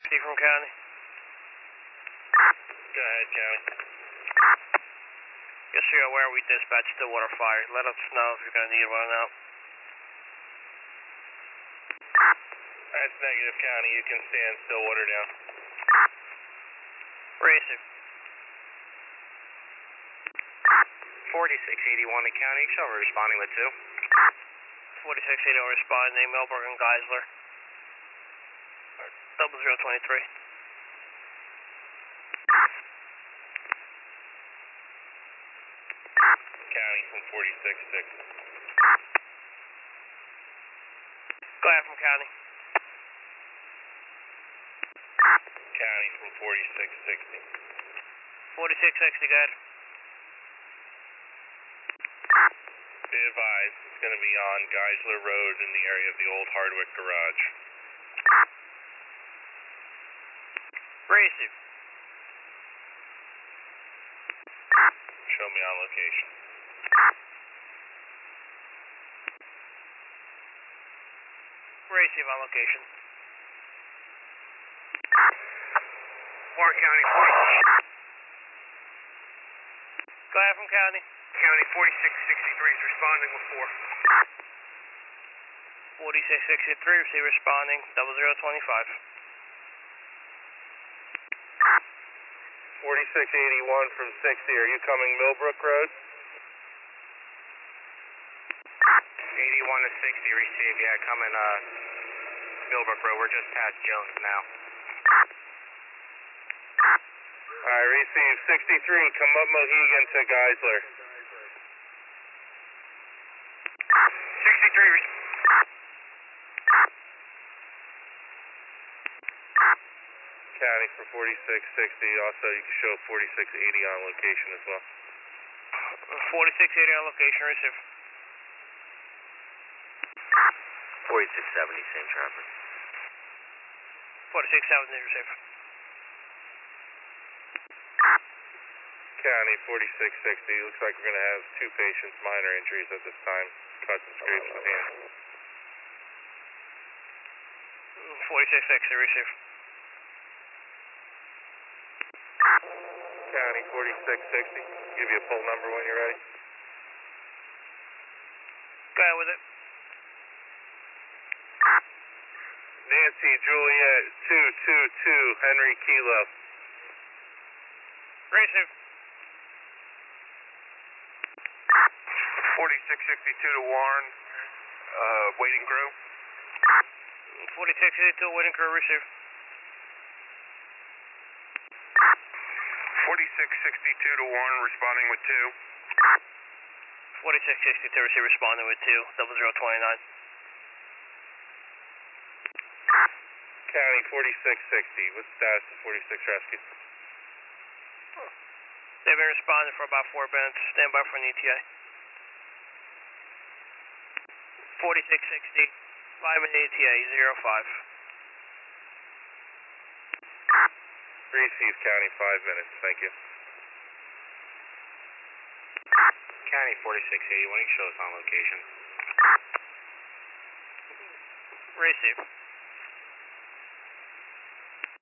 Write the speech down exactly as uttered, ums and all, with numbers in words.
Steve from County. Go ahead, County. Just so you're aware, we dispatched Stillwater Fire. Let us know if you're going to need one out. That's negative, County. You can stand Stillwater down. Receive. forty-six eighty-one in County, shall be responding with two. forty-six eighty-one responding, Millbrook and Geisler. Double zero twenty-three. County from forty-six sixty. Go ahead from County. County from forty-six sixty. forty-six sixty, go ahead. Be advised, it's going to be on Geisler Road in the area of the old Hardwick Garage. Receive. Show me on location. Receive on location. Warren County, forty. Go ahead from County. County forty-six sixty-three is responding with four. forty-six sixty-three, receive responding, double zero twenty-five. forty-six eighty-one from sixty, are you coming Millbrook Road? eighty-one to sixty, receive, yeah, coming uh, Millbrook Road. We're just past Jones now. Alright, receive sixty-three, come up Mohegan to Geisler. sixty-three, receive. County for forty-six sixty, also you can show forty-six eighty on location as well. forty-six eighty on location, receive. forty-six seventy, same traffic. forty-six seventy, receive. County forty-six sixty, looks like we're going to have two patients, minor injuries at this time, cuts and scrapes of hands. forty-six sixty, receive. County forty-six sixty, give you a full number when you're ready. Go ahead with it. Nancy Juliet two two two, Henry Kilo. Receive. forty-six sixty-two to Warren, uh, waiting crew. forty-six eighty-two, waiting crew, receive. forty-six sixty-two to Warren, responding with two. forty-six sixty-two, receive responding with two, double zero twenty-nine. County forty-six sixty, what's the status of forty-six rescue? They've been responding for about four minutes. Stand by for an E T A. forty-six sixty, live in E T A, zero five. Receive County, five minutes, thank you. County forty-six eighty-one, you can show us on location. Receive.